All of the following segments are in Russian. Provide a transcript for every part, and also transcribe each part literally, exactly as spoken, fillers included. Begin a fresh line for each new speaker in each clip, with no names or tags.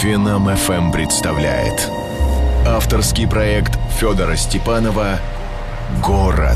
Финам эф эм представляет авторский проект Федора Степанова «Город».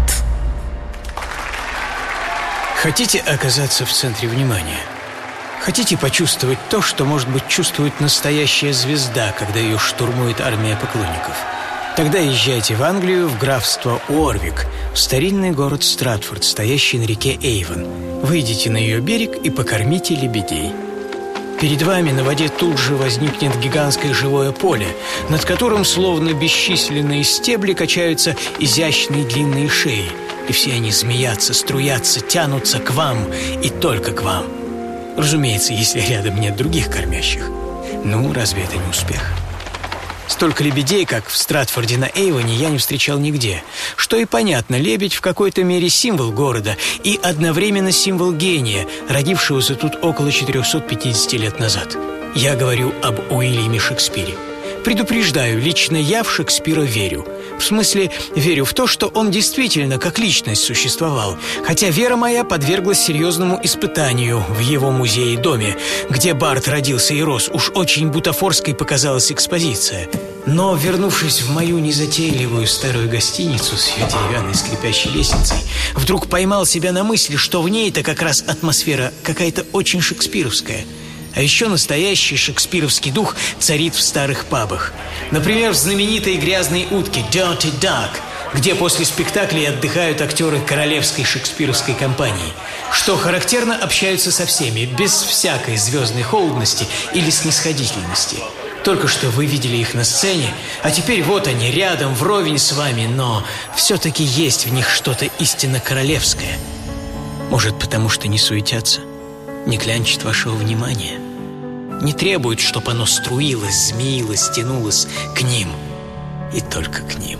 Хотите оказаться в центре внимания? Хотите почувствовать то, что, может быть, чувствует настоящая звезда, когда ее штурмует армия поклонников? Тогда езжайте в Англию, в графство Уорвик, в старинный город Стратфорд, стоящий на реке Эйвон. Выйдите на ее берег и покормите лебедей. Перед вами на воде тут же возникнет гигантское живое поле, над которым, словно бесчисленные стебли, качаются изящные длинные шеи. И все они змеятся, струятся, тянутся к вам и только к вам. Разумеется, если рядом нет других кормящих. Ну, разве это не успех? Столько лебедей, как в Стратфорде на Эйвоне, я не встречал нигде. Что и понятно, лебедь в какой-то мере символ города и одновременно символ гения, родившегося тут около четырехсот пятидесяти лет назад. Я говорю об Уильяме Шекспире. Предупреждаю, лично я в Шекспира верю. В смысле, верю в то, что он действительно как личность существовал. Хотя вера моя подверглась серьезному испытанию в его музее-доме, где Барт родился и рос. Уж очень бутафорской показалась экспозиция. Но, вернувшись в мою незатейливую старую гостиницу с ее деревянной скрипящей лестницей, вдруг поймал себя на мысли, что в ней-то как раз атмосфера какая-то очень шекспировская. А еще настоящий шекспировский дух царит в старых пабах. Например, в знаменитой грязной утке «Dirty Duck», где после спектаклей отдыхают актеры королевской шекспировской компании. Что характерно, общаются со всеми, без всякой звездной холодности или снисходительности. Только что вы видели их на сцене, а теперь вот они рядом, вровень с вами, но все-таки есть в них что-то истинно королевское. Может, потому что не суетятся, не клянчат вашего внимания, не требуют, чтобы оно струилось, змеилось, тянулось к ним и только к ним.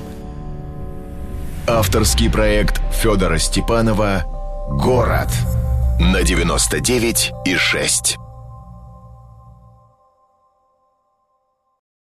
Авторский проект Федора Степанова «Город» на девяносто девять и шесть.